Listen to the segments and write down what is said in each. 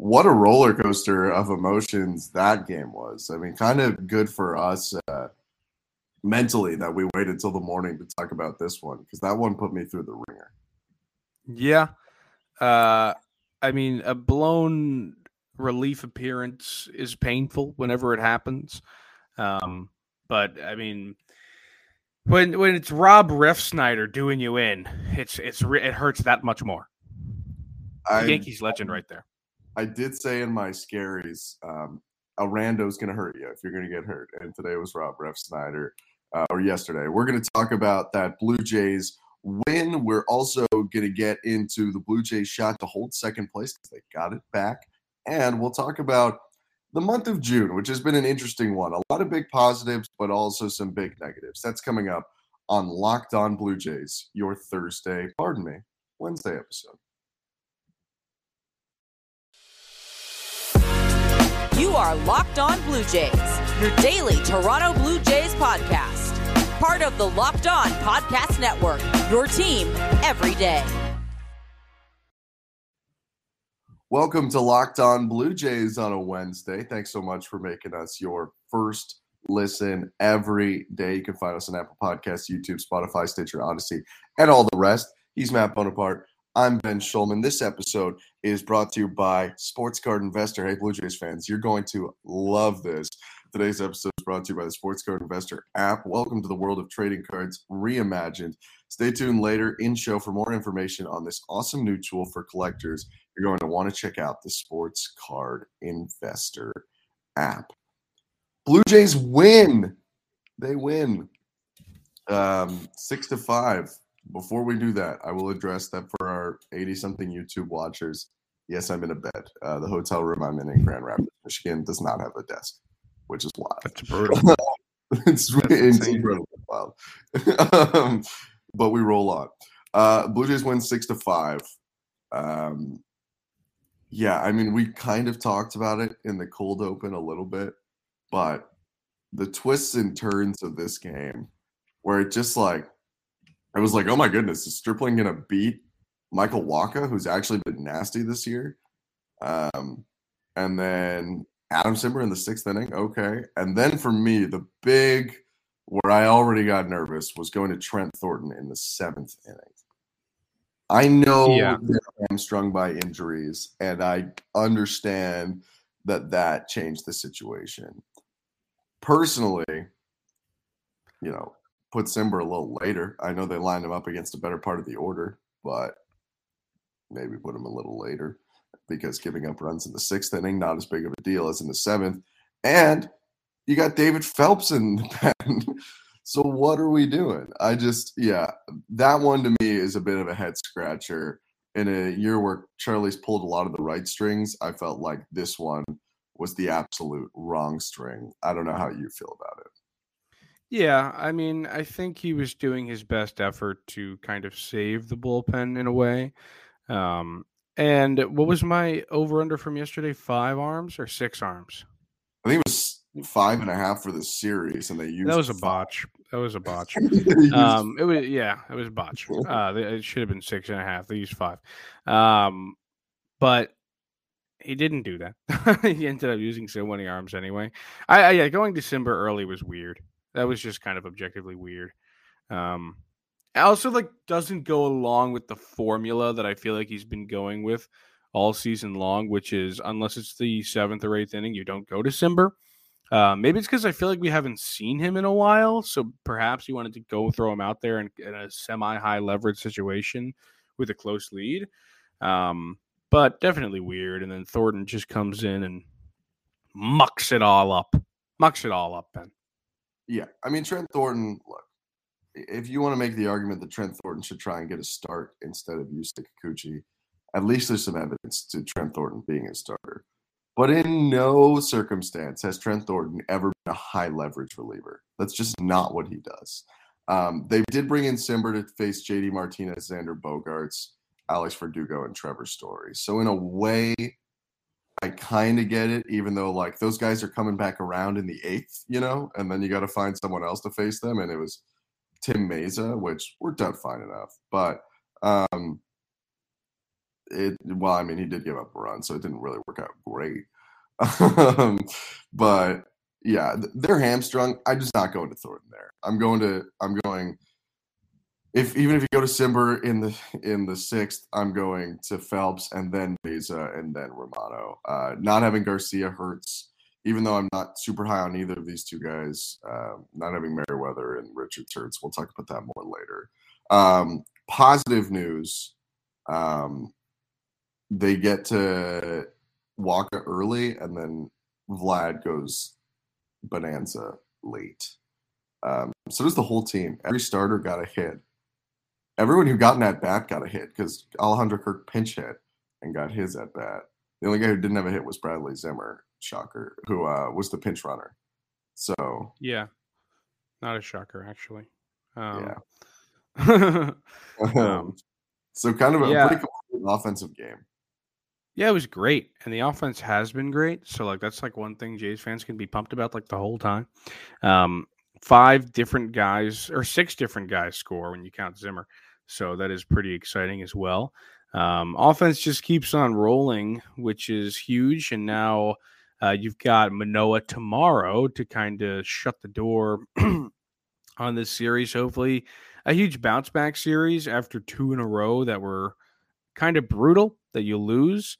what a roller coaster of emotions that game was. I mean, kind of good for us mentally that we waited till the morning to talk about this one, because that one put me through the ringer. Yeah. I mean, a blown relief appearance is painful whenever it happens. But I mean, when it's Rob Refsnyder doing you in, it hurts that much more. Yankees legend right there. I did say in my scaries, a rando's going to hurt you if you're going to get hurt. And today was Rob Refsnyder, or yesterday. We're going to talk about that Blue Jays win. We're also going to get into the Blue Jays shot to hold second place because they got it back. And we'll talk about the month of June, which has been an interesting one. A lot of big positives, but also some big negatives. That's coming up on Locked On Blue Jays, your Wednesday episode. You are Locked On Blue Jays, your daily Toronto Blue Jays podcast. Part of the Locked On Podcast Network, your team every day. Welcome to Locked On Blue Jays on a Wednesday. Thanks so much for making us your first listen every day. You can find us on Apple Podcasts, YouTube, Spotify, Stitcher, Odyssey, and all the rest. He's Matt Bonaparte. I'm Ben Schulman. This episode is brought to you by Sports Card Investor. Hey, Blue Jays fans, you're going to love this. Today's episode is brought to you by the Sports Card Investor app. Welcome to the world of trading cards reimagined. Stay tuned later in show for more information on this awesome new tool for collectors. You're going to want to check out the Sports Card Investor app. Blue Jays win. They win 6-5. Before we do that, I will address that for our 80-something YouTube watchers. Yes, I'm in a bed. The hotel room I'm in Grand Rapids, Michigan, does not have a desk, which is wild. That's brutal. It's incredibly wild. But we roll on. Blue Jays win 6-5. Yeah, I mean, we kind of talked about it in the cold open a little bit, but the twists and turns of this game, where it just I was like, oh my goodness, is Stripling going to beat Michael Wacha, who's actually been nasty this year? And then Adam Cimber in the sixth inning. Okay. And then for me, the big, where I already got nervous, was going to Trent Thornton in the seventh inning. I know they're hamstrung by injuries, and I understand that changed the situation. Personally, put Cimber a little later. I know they lined him up against a better part of the order, but maybe put him a little later, because giving up runs in the sixth inning, not as big of a deal as in the seventh. And you got David Phelps in the pen. So what are we doing? That one to me is a bit of a head scratcher. In a year where Charlie's pulled a lot of the right strings, I felt like this one was the absolute wrong string. I don't know how you feel about it. Yeah, I mean, I think he was doing his best effort to kind of save the bullpen in a way. And what was my over-under from yesterday? 5 arms or 6 arms? I think it was 5.5 for the series, and they used that was a 5. botch. That was a botch. It was a botch. It should have been 6.5. They used 5. But he didn't do that. He ended up using so many arms anyway. Going to Cimber early was weird. That was just kind of objectively weird. Also, doesn't go along with the formula that I feel like he's been going with all season long, which is unless it's the 7th or 8th inning, you don't go to Cimber. Maybe it's because I feel like we haven't seen him in a while, so perhaps he wanted to go throw him out there in a semi-high leverage situation with a close lead. But definitely weird. And then Thornton just comes in and mucks it all up. Ben. Yeah, I mean, Trent Thornton, look, if you want to make the argument that Trent Thornton should try and get a start instead of Yusei Kikuchi, at least there's some evidence to Trent Thornton being a starter. But in no circumstance has Trent Thornton ever been a high-leverage reliever. That's just not what he does. They did bring in Cimber to face J.D. Martinez, Xander Bogaerts, Alex Verdugo, and Trevor Story. So in a way, I kind of get it, even though those guys are coming back around in the 8th, and then you got to find someone else to face them. And it was Tim Meza, which worked out fine enough. But Well, I mean, he did give up a run, so it didn't really work out great. But yeah, they're hamstrung. I'm just not going to Thornton there. I'm going. Even if you go to Cimber in the 6th, I'm going to Phelps and then Beza and then Romano. Not having Garcia hurts, even though I'm not super high on either of these two guys. Not having Merriweather and Richards hurts. We'll talk about that more later. Positive news. They get to Waka early, and then Vlad goes bonanza late. So does the whole team. Every starter got a hit. Everyone who got an at-bat got a hit because Alejandro Kirk pinch hit and got his at-bat. The only guy who didn't have a hit was Bradley Zimmer, shocker, who was the pinch runner. So yeah, not a shocker, actually. Yeah. So kind of a pretty complete offensive game. Yeah, it was great, and the offense has been great. So, like, that's like one thing Jays fans can be pumped about, like, the whole time. 5 different guys or 6 different guys score when you count Zimmer, so that is pretty exciting as well. Offense just keeps on rolling, which is huge, and now you've got Manoah tomorrow to kind of shut the door on this series. Hopefully, a huge bounce back series after 2 in a row that were kind of brutal that you lose.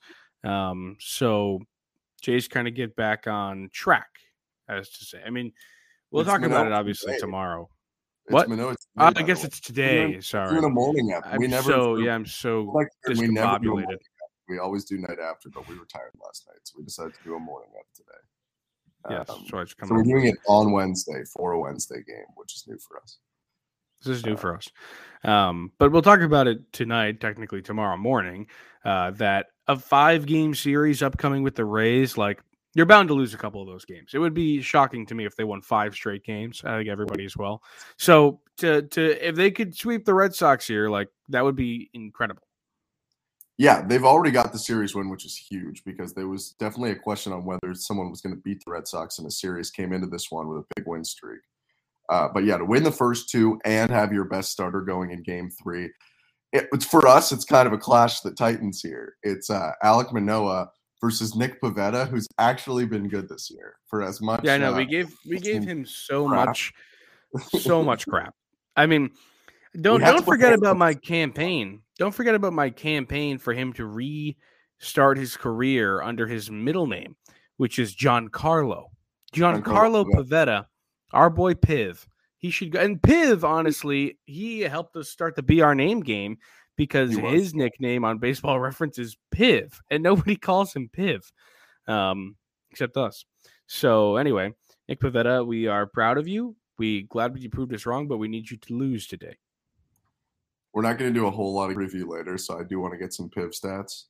So Jays kind of get back on track, as to say. I mean, we'll talk about it obviously tomorrow. What? I guess it's today. Sorry. Doing a morning app. I'm so discombobulated. We always do night after, but we were tired last night, so we decided to do a morning app today. Yes, so we're doing it on Wednesday for a Wednesday game, which is new for us. This is new for us. But we'll talk about it tonight, technically tomorrow morning, that a 5-game series upcoming with the Rays, like, you're bound to lose a couple of those games. It would be shocking to me if they won 5 straight games. I think everybody as well. So if they could sweep the Red Sox here, like, that would be incredible. Yeah, they've already got the series win, which is huge because there was definitely a question on whether someone was going to beat the Red Sox in a series. Came into this one with a big win streak. But yeah, to win the first 2 and have your best starter going in game 3, it's for us, it's kind of a clash of the Titans here. It's Alek Manoah versus Nick Pivetta, who's actually been good this year for as much. Yeah, I know. We gave him so much crap. I mean, don't forget about my campaign. Don't forget about my campaign for him to restart his career under his middle name, which is Giancarlo Pivetta. Our boy Piv. He should go. And Piv, honestly, he helped us start the Be Our Name game because his nickname on Baseball Reference is Piv, and nobody calls him Piv except us. So anyway, Nick Pivetta, we are proud of you. We glad you proved us wrong, but we need you to lose today. We're not going to do a whole lot of review later, so I do want to get some Piv stats.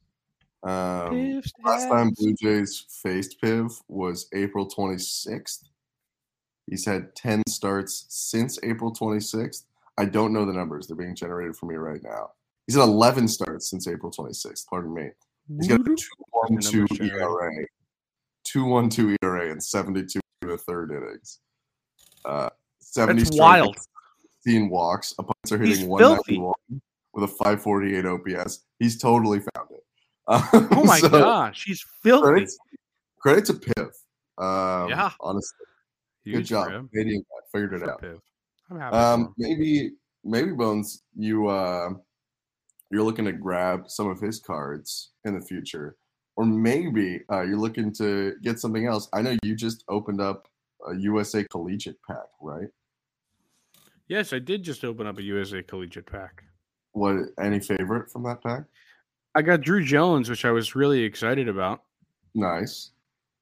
Last time Blue Jays faced Piv was April 26th. He's had 10 starts since April 26th. I don't know the numbers. They're being generated for me right now. He's had 11 starts since April 26th. Pardon me. He's got a 2.12 ERA. 2.12 ERA and 72 in the third innings. 70 That's wild. 16 walks. Opponents are hitting 191 with a 548 OPS. He's totally found it. Oh my gosh. He's filthy. Credit to Piv. Yeah. Honestly. Huge good job. Canadian guy figured it out. I'm happy. Maybe Bones, you're looking to grab some of his cards in the future, or maybe you're looking to get something else. I know you just opened up a USA Collegiate pack, right? Yes, I did just open up a USA Collegiate pack. What? Any favorite from that pack? I got Drew Jones, which I was really excited about. Nice.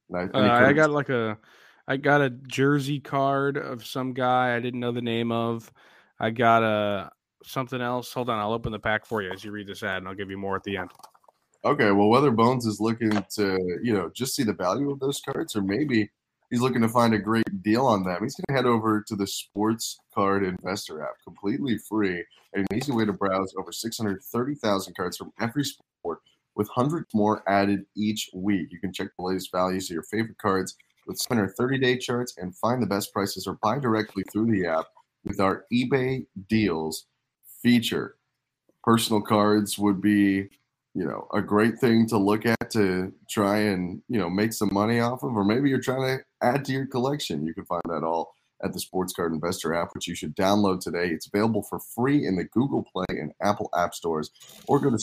I got a jersey card of some guy I didn't know the name of. I got something else. Hold on, I'll open the pack for you as you read this ad, and I'll give you more at the end. Okay, well, whether Bones is looking to, just see the value of those cards, or maybe he's looking to find a great deal on them, he's going to head over to the Sports Card Investor app, completely free, and an easy way to browse over 630,000 cards from every sport, with hundreds more added each week. You can check the latest values of your favorite cards with 30-day charts and find the best prices, or buy directly through the app with our eBay deals feature. Personal cards would be a great thing to look at to try and, make some money off of, or maybe you're trying to add to your collection. You can find that all at the Sports Card Investor app, which you should download today. It's available for free in the Google Play and Apple App Stores, or go to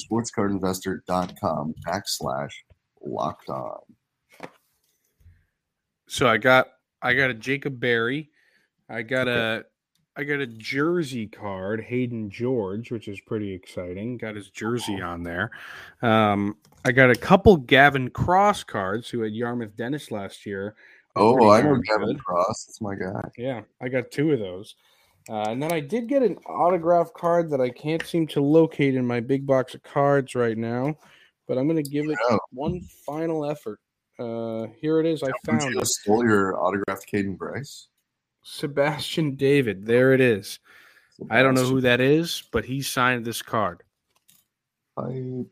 sportscardinvestor.com/lockedon. So I got a Jacob Berry. I got a jersey card, Hayden George, which is pretty exciting. Got his jersey on there. I got a couple Gavin Cross cards, who had Yarmouth Dennis last year. Oh, I know Gavin Cross. That's my guy. Yeah, I got 2 of those. And then I did get an autograph card that I can't seem to locate in my big box of cards right now, but I'm going to give it one final effort. Here it is. I found it. Stole your autographed Caden Bryce? Sebastian David. There it is. I don't know who that is, but he signed this card. Okay.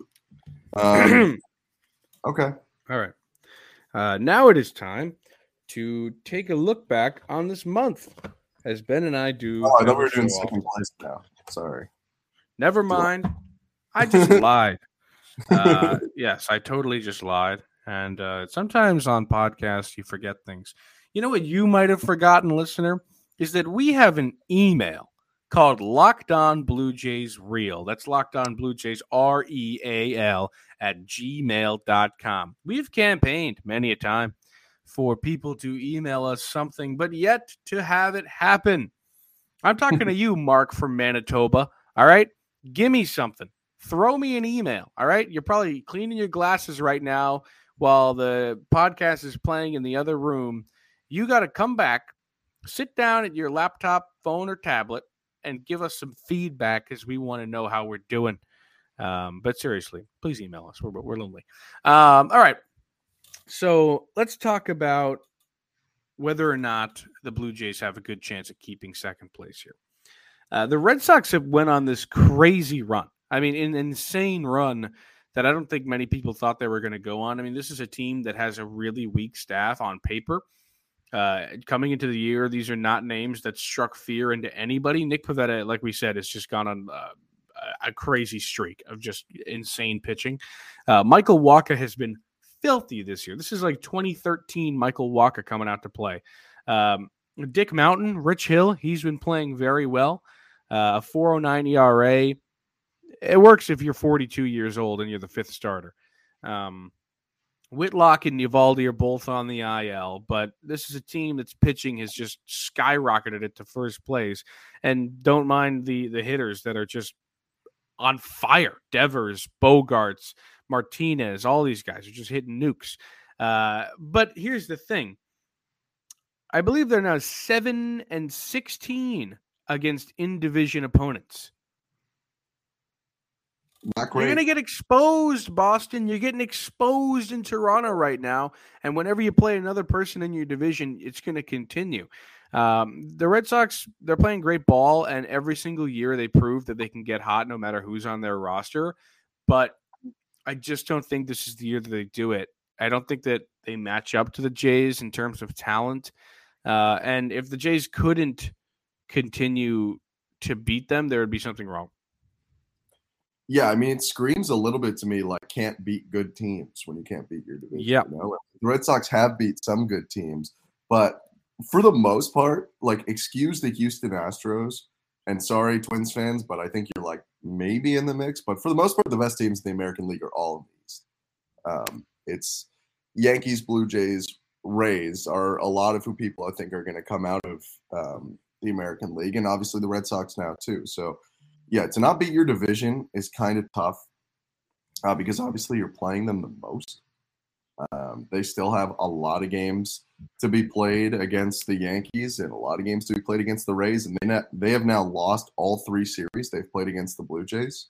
All right. Now it is time to take a look back on this month, as Ben and I do. Oh, I thought we were doing second place now. Sorry. Never mind. I just lied. Yes, I totally just lied. And sometimes on podcasts, you forget things. You know what you might have forgotten, listener, is that we have an email called Locked On Blue Jays Real. That's Locked On Blue Jays REAL @gmail.com. We've campaigned many a time for people to email us something, but yet to have it happen. I'm talking to you, Mark from Manitoba. All right? Give me something. Throw me an email. All right? You're probably cleaning your glasses right now while the podcast is playing in the other room. You got to come back, sit down at your laptop, phone, or tablet, and give us some feedback, because we want to know how we're doing. But seriously, please email us. We're lonely. All right. So let's talk about whether or not the Blue Jays have a good chance at keeping second place here. The Red Sox have went on this crazy run. I mean, an insane run that I don't think many people thought they were going to go on. I mean, this is a team that has a really weak staff on paper. Coming into the year, these are not names that struck fear into anybody. Nick Pivetta, like we said, has just gone on a crazy streak of just insane pitching. Michael Wacha has been filthy this year. This is like 2013 Michael Wacha coming out to play. Dick Mountain, Rich Hill, he's been playing very well. A 4.09 ERA. It works if you're 42 years old and you're the 5th starter. Whitlock and Eovaldi are both on the IL, but this is a team that's pitching has just skyrocketed it to first place. And don't mind the hitters that are just on fire. Devers, Bogarts, Martinez, all these guys are just hitting nukes. But here's the thing. I believe they're now 7-16 against in-division opponents. Not great. You're going to get exposed, Boston. You're getting exposed in Toronto right now. And whenever you play another person in your division, it's going to continue. The Red Sox, they're playing great ball, and every single year they prove that they can get hot no matter who's on their roster. But I just don't think this is the year that they do it. I don't think that they match up to the Jays in terms of talent. And if the Jays couldn't continue to beat them, there would be something wrong. Yeah, I mean, it screams a little bit to me like can't beat good teams when you can't beat your division. Yeah. You know? The Red Sox have beat some good teams, but for the most part, like, excuse the Houston Astros, and sorry, Twins fans, but I think you're like maybe in the mix. But for the most part, the best teams in the American League are all in the East. It's Yankees, Blue Jays, Rays are a lot of who people I think are going to come out of the American League, and obviously the Red Sox now too. So, yeah, to not beat your division is kind of tough because obviously you're playing them the most. They still have a lot of games to be played against the Yankees and a lot of games to be played against the Rays, and they have now lost all 3 series they've played against the Blue Jays.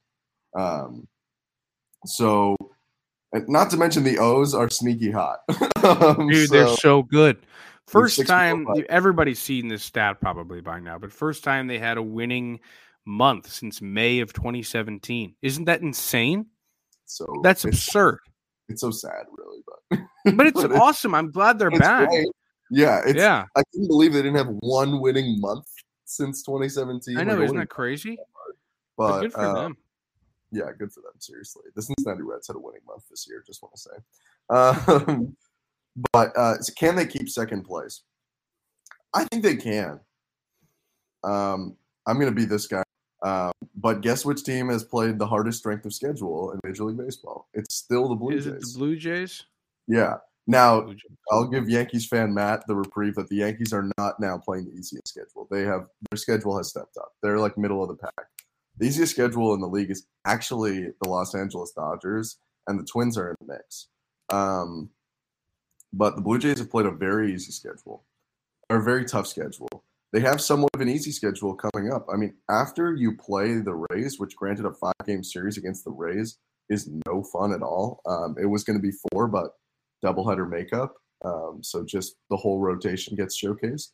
So, not to mention the O's are sneaky hot. Dude, they're so good. First time, everybody's seen this stat probably by now, but first time they had a winning month since May of 2017. Isn't that insane? So that's absurd. It's so sad, really, but it's awesome. I'm glad they're back. Great. Yeah, I couldn't believe they didn't have one winning month since 2017. I know, isn't that crazy? But good for them. Yeah, good for them. Seriously, the Cincinnati Reds had a winning month this year. Just want to say, but can they keep second place? I think they can. I'm going to be this guy. But guess which team has played the hardest strength of schedule in Major League Baseball? It's still the Blue Jays. Is it the Blue Jays? Yeah. Now, I'll give Yankees fan Matt the reprieve that the Yankees are not now playing the easiest schedule. Their schedule has stepped up. They're like middle of the pack. The easiest schedule in the league is actually the Los Angeles Dodgers, and the Twins are in the mix. But the Blue Jays have played a very easy schedule, or a very tough schedule. They have somewhat of an easy schedule coming up. I mean, after you play the Rays, which granted a 5-game series against the Rays is no fun at all. It was going to be 4, but doubleheader makeup. So just the whole rotation gets showcased.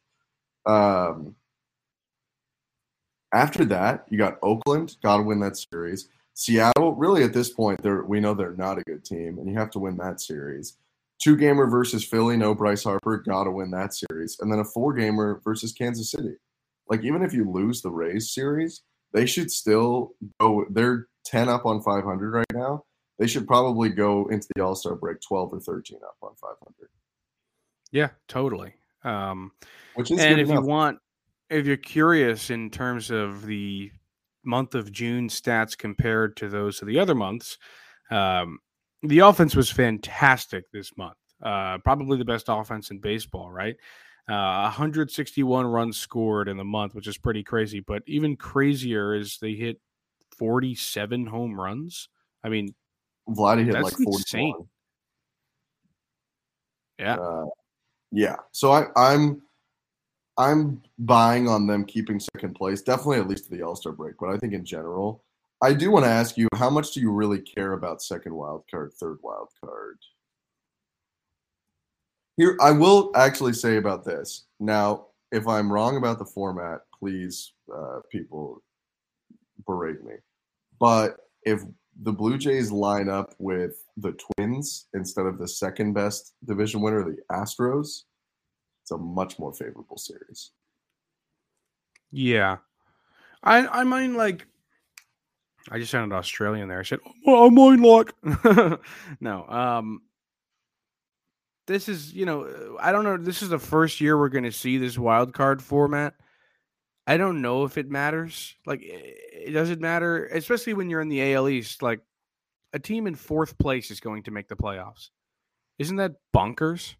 After that, you got Oakland, got to win that series. Seattle, really at this point, we know they're not a good team, and you have to win that series. 2-gamer versus Philly, no Bryce Harper, got to win that series. And then a 4-gamer versus Kansas City. Like, even if you lose the Rays series, they should still go – they're 10 up on 500 right now. They should probably go into the All-Star break 12 or 13 up on 500. Yeah, totally. Which is and good if you're curious in terms of the month of June stats compared to those of the other months, the offense was fantastic this month. Probably the best offense in baseball, right? 161 runs scored in the month, which is pretty crazy. But even crazier is they hit 47 home runs. I mean, Vladdy hit that's like 41. insane. Yeah. Yeah. So I'm buying on them keeping second place, definitely at least to the All-Star break. But I think in general, I do want to ask you, how much do you really care about second wild card, third wild card? Here, I will actually say about this. Now, if I'm wrong about the format, please, people, berate me. But if the Blue Jays line up with the Twins instead of the second best division winner, the Astros, it's a much more favorable series. Yeah. I mean, like, I just sounded Australian there. I said, well, I'm on luck. No. This is, I don't know. This is the first year we're going to see this wild card format. I don't know if it matters. Like, it doesn't matter, especially when you're in the AL East. Like, a team in 4th place is going to make the playoffs. Isn't that bonkers?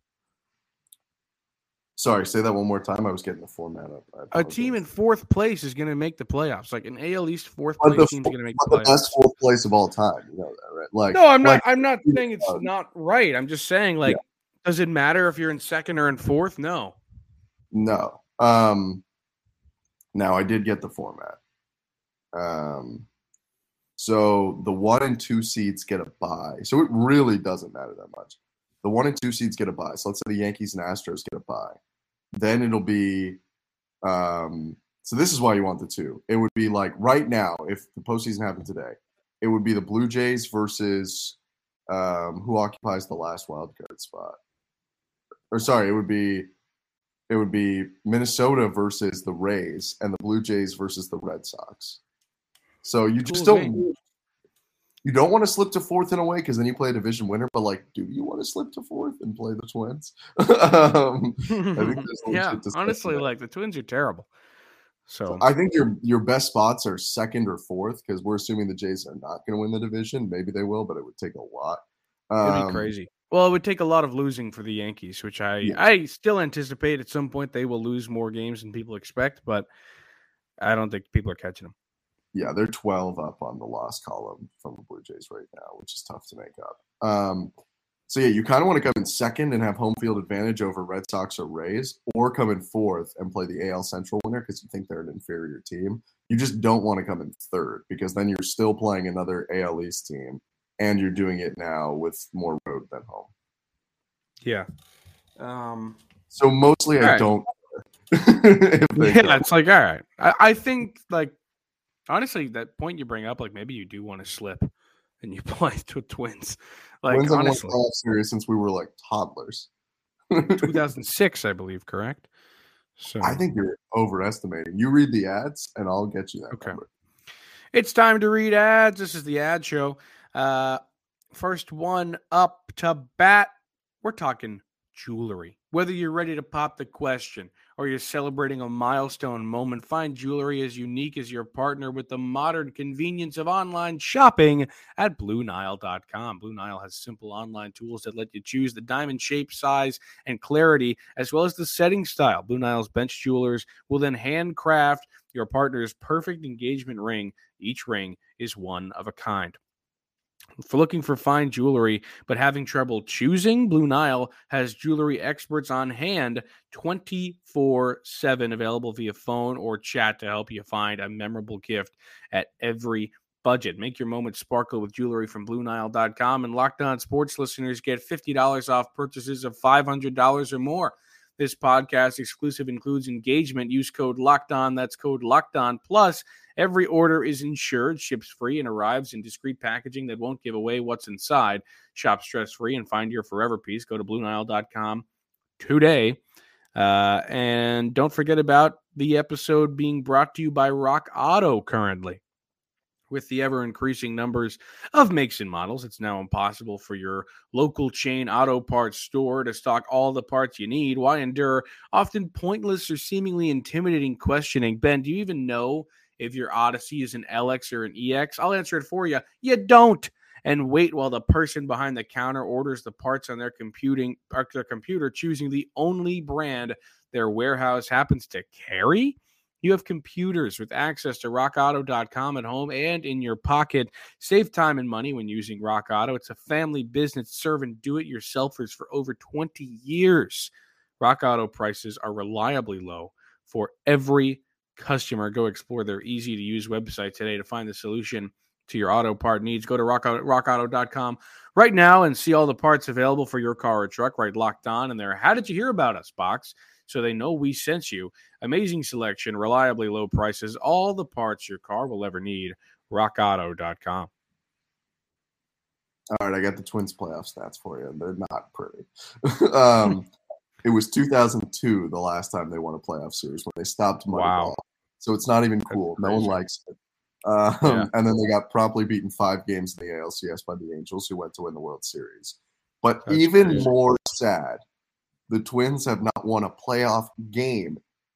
Sorry, say that one more time. I was getting the format up. A team in 4th place is going to make the playoffs. Like an AL East 4th place team is going to make the playoffs. The best 4th place of all time. You know that, right? Like, no, I'm not. I'm not saying it's not right. I'm just saying, like, does it matter if you're in 2nd or in 4th? No. No. Now I did get the format. So the 1 and 2 seeds get a bye. So it really doesn't matter that much. The 1 and 2 seeds get a bye. So let's say the Yankees and Astros get a bye. Then it'll be so this is why you want the 2. It would be like right now, if the postseason happened today, it would be the Blue Jays versus who occupies the last wild card spot. Or sorry, it would be Minnesota versus the Rays and the Blue Jays versus the Red Sox. So you just you don't want to slip to 4th in a way because then you play a division winner. But like, do you want to slip to 4th and play the Twins? I think honestly, like the Twins are terrible. So I think your best spots are 2nd or 4th because we're assuming the Jays are not going to win the division. Maybe they will, but it would take a lot. It'd be crazy. Well, it would take a lot of losing for the Yankees, which I still anticipate at some point they will lose more games than people expect, but I don't think people are catching them. Yeah, they're 12 up on the loss column from the Blue Jays right now, which is tough to make up. So, yeah, you kind of want to come in 2nd and have home field advantage over Red Sox or Rays, or come in 4th and play the AL Central winner because you think they're an inferior team. You just don't want to come in 3rd because then you're still playing another AL East team, and you're doing it now with more road than home. Yeah. So mostly I don't. It's like, all right. I think, like, honestly, that point you bring up, like maybe you do want to slip and you play to Twins. Like, Twins honestly, have series since we were like toddlers. 2006, I believe, correct? So I think you're overestimating. You read the ads, and I'll get you that number. It's time to read ads. This is the ad show. First one up to bat. We're talking jewelry. Whether you're ready to pop the question or you're celebrating a milestone moment, find jewelry as unique as your partner with the modern convenience of online shopping at BlueNile.com. Blue Nile has simple online tools that let you choose the diamond shape, size, and clarity, as well as the setting style. Blue Nile's bench jewelers will then handcraft your partner's perfect engagement ring. Each ring is one of a kind. For looking for fine jewelry but having trouble choosing, Blue Nile has jewelry experts on hand 24/7, available via phone or chat to help you find a memorable gift at every budget. Make your moment sparkle with jewelry from BlueNile.com, and Locked On Sports listeners get $50 off purchases of $500 or more. This podcast exclusive includes engagement. Use code LOCKEDON. That's code LOCKEDON. Plus, every order is insured, ships free, and arrives in discreet packaging that won't give away what's inside. Shop stress-free and find your forever piece. Go to BlueNile.com today. And don't forget about the episode being brought to you by Rock Auto currently. With the ever-increasing numbers of makes and models, it's now impossible for your local chain auto parts store to stock all the parts you need. Why endure often pointless or seemingly intimidating questioning? Ben, do you even know if your Odyssey is an LX or an EX? I'll answer it for you. You don't. And wait while the person behind the counter orders the parts on their computer, choosing the only brand their warehouse happens to carry? You have computers with access to rockauto.com at home and in your pocket. Save time and money when using Rock Auto. It's a family business serving do-it-yourselfers for over 20 years. Rock Auto prices are reliably low for every customer. Go explore their easy-to-use website today to find the solution to your auto part needs. Go to rockauto.com right now and see all the parts available for your car or truck. Right, Locked On in there. How did you hear about us box? So they know we sent you. Amazing selection, reliably low prices, all the parts your car will ever need. rockauto.com. All right, I got the Twins playoff stats for you. They're not pretty. It was 2002 the last time they won a playoff series when they stopped Moneyball. So it's not even cool. No one likes it. And then they got promptly beaten 5 games in the ALCS by the Angels, who went to win the World Series. But that's even crazy. More sad, the Twins have not won a playoff game,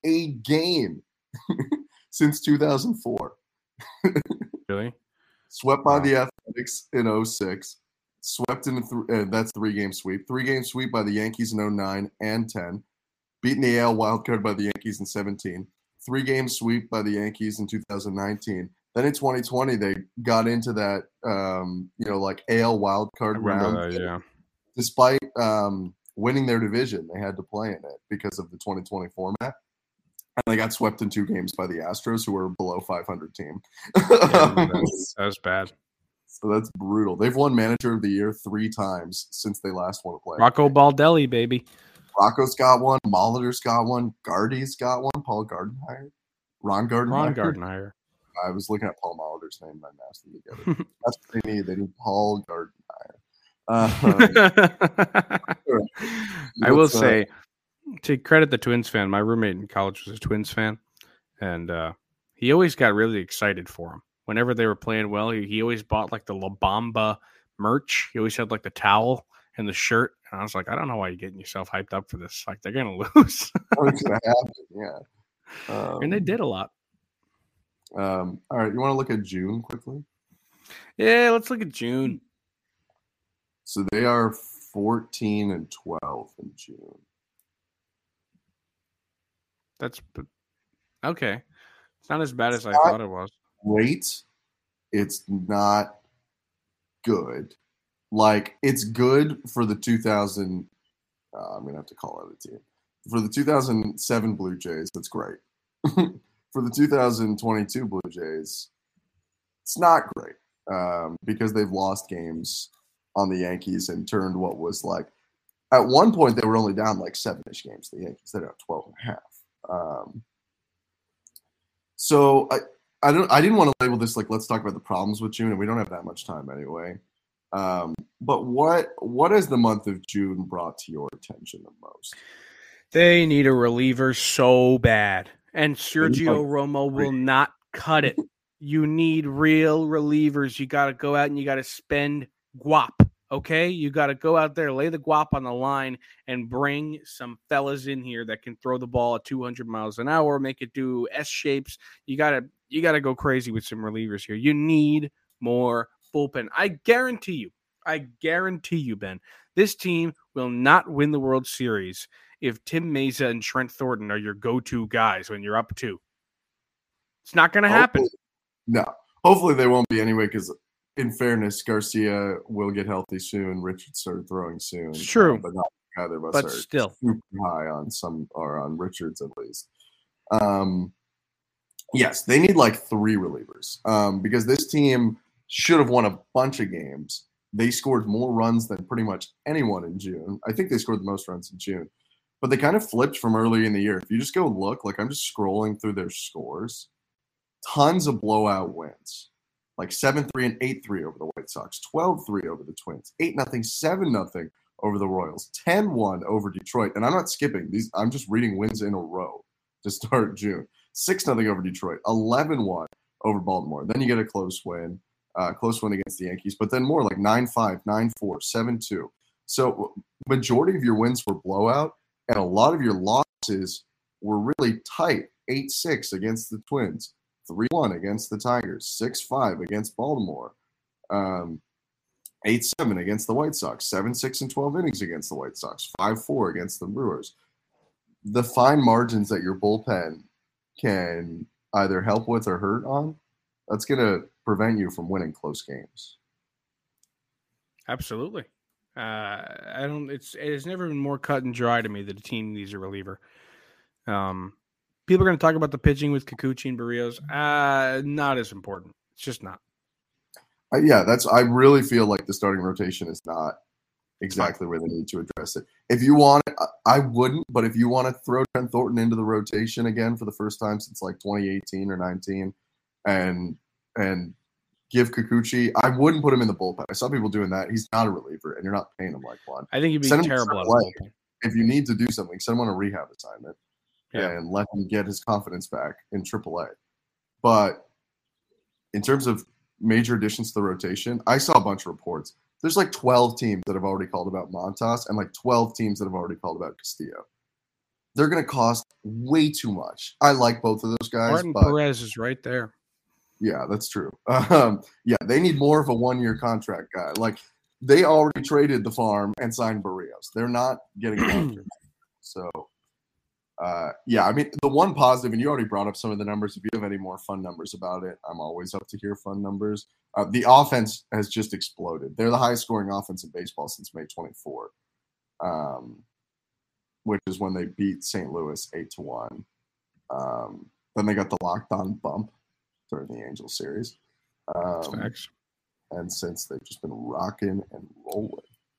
since 2004. Really? Swept by the Athletics in 2006. Swept in that's 3-game sweep. 3-game sweep by the Yankees in 2009 and 10. Beaten the AL wildcard by the Yankees in 2017. 3-game sweep by the Yankees in 2019. Then in 2020, they got into that, AL wildcard round. Despite winning their division, they had to play in it because of the 2020 format. And they got swept in 2 games by the Astros, who were a below 500 team. That was bad. So that's brutal. They've won Manager of the Year 3 times since they last won a playoff. Rocco Baldelli, baby. Rocco's got one. Molitor's got one. Gardy's got one. Paul Gardenhire. Ron Gardenhire. I was looking at Paul Molitor's name and I mashed them together. That's what they need. They need Paul Gardenhire. I will say, to credit the Twins fan, my roommate in college was a Twins fan, and he always got really excited for them. Whenever they were playing well, he always bought like the La Bamba merch. He always had like the towel and the shirt. And I was like, I don't know why you're getting yourself hyped up for this. Like, they're going to lose. It's going to happen, yeah. And they did a lot. All right, you want to look at June quickly? Yeah, let's look at June. So they are 14-12 in June. That's okay. It's not as bad as I thought it was. Great. It's not good. Like, it's good for the 2000. I'm going to have to call out a team. For the 2007 Blue Jays, that's great. For the 2022 Blue Jays, it's not great because they've lost games on the Yankees and turned what was like, at one point they were only down like 7-ish games. The Yankees, they're down 12.5. So I didn't want to label this like, let's talk about the problems with June, and we don't have that much time anyway. But what has the month of June brought to your attention the most? They need a reliever so bad. And Sergio Romo will not cut it. You need real relievers. You got to go out and you got to spend guap. Okay, you got to go out there, lay the guap on the line, and bring some fellas in here that can throw the ball at 200 miles an hour, make it do S shapes. You gotta go crazy with some relievers here. You need more bullpen. I guarantee you, Ben, this team will not win the World Series if Tim Mesa and Trent Thornton are your go-to guys when you're up 2. It's not going to happen. No, hopefully they won't be anyway, because in fairness, Garcia will get healthy soon. Richard started throwing soon. It's true. But not either of us but are still super high on some, or on Richards at least. Yes, they need like 3 relievers because this team should have won a bunch of games. They scored more runs than pretty much anyone in June. I think they scored the most runs in June. But they kind of flipped from early in the year. If you just go look, like I'm just scrolling through their scores, tons of blowout wins. Like 7-3 and 8-3 over the White Sox, 12-3 over the Twins, 8-0, 7-0 over the Royals, 10-1 over Detroit. And I'm not skipping these. I'm just reading wins in a row to start June. 6-0 over Detroit, 11-1 over Baltimore. Then you get a close win against the Yankees, but then more like 9-5, 9-4, 7-2. So majority of your wins were blowout, and a lot of your losses were really tight. 8-6 against the Twins, 3-1 against the Tigers, 6-5 against Baltimore, 8-7 against the White Sox, 7-6 and 12 innings against the White Sox, 5-4 against the Brewers. The fine margins that your bullpen can either help with or hurt on, that's going to prevent you from winning close games. Absolutely. It's never been more cut and dry to me that a team needs a reliever. People are going to talk about the pitching with Kikuchi and Barrios. Not as important. It's just not. I really feel like the starting rotation is not exactly where they need to address it. If you want it, I wouldn't, but if you want to throw Trent Thornton into the rotation again for the first time since like 2018 or 19 and give Kikuchi, I wouldn't put him in the bullpen. I saw people doing that. He's not a reliever, and you're not paying him like one. I think he'd be terrible at bullpen. If you need to do something, send him on a rehab assignment and let him get his confidence back in AAA. But in terms of major additions to the rotation, I saw a bunch of reports. There's like 12 teams that have already called about Montas and like 12 teams that have already called about Castillo. They're going to cost way too much. I like both of those guys. Martin Perez is right there. Yeah, that's true. They need more of a one-year contract guy. Like, they already traded the farm and signed Barrios. They're not getting after. So, I mean, the one positive, and you already brought up some of the numbers. If you have any more fun numbers about it, I'm always up to hear fun numbers. The offense has just exploded. They're the highest scoring offense in baseball since May 24, which is when they beat St. Louis 8-1. Then they got the lockdown bump during the Angels series. Facts. And since they've just been rocking and rolling.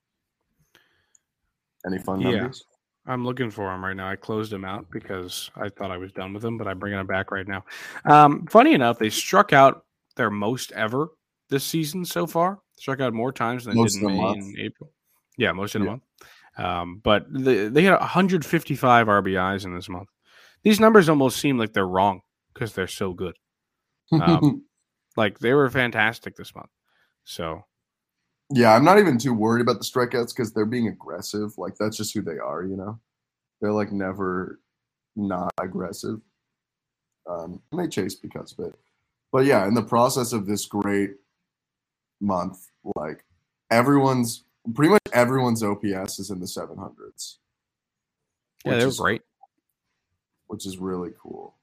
Any fun numbers? I'm looking for them right now. I closed them out because I thought I was done with them, but I'm bringing them back right now. Funny enough, they struck out their most ever this season so far. Struck out more times than they did in May and April. Yeah, most of the month. But they had 155 RBIs in this month. These numbers almost seem like they're wrong because they're so good. Like, they were fantastic this month. So, yeah, I'm not even too worried about the strikeouts because they're being aggressive. Like, that's just who they are, you know? They're, like, never not aggressive. And they chase because of it. But, yeah, in the process of this great month, like, pretty much everyone's OPS is in the 700s. Yeah, they're great. Which is really cool.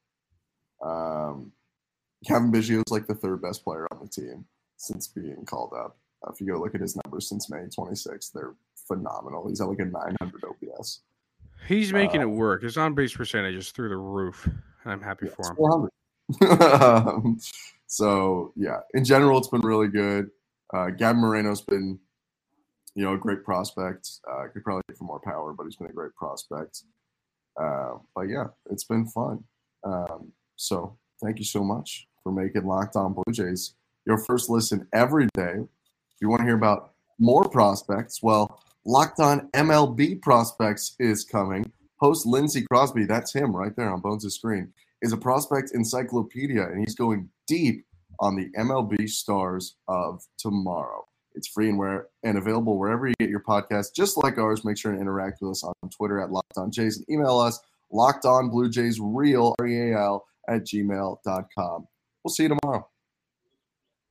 Kevin Biggio is, like, the third best player on the team since being called up. If you go look at his numbers since May 26th, they're phenomenal. He's at like a 900 OPS. He's making it work. His on-base percentage is through the roof, and I'm happy for him. 400. So, yeah, in general, it's been really good. Gavin Moreno's been, a great prospect. Could probably get for more power, but he's been a great prospect. But, yeah, it's been fun. So, thank you so much for making Locked On Blue Jays your first listen every day. If you want to hear about more prospects, well, Locked On MLB Prospects is coming. Host Lindsey Crosby, that's him right there on Bones' screen, is a prospect encyclopedia, and he's going deep on the MLB Stars of Tomorrow. It's free and available wherever you get your podcast, just like ours. Make sure to interact with us on Twitter at LockedOnJays and email us LockedOnBlueJaysReal, REAL, @gmail.com. We'll see you tomorrow.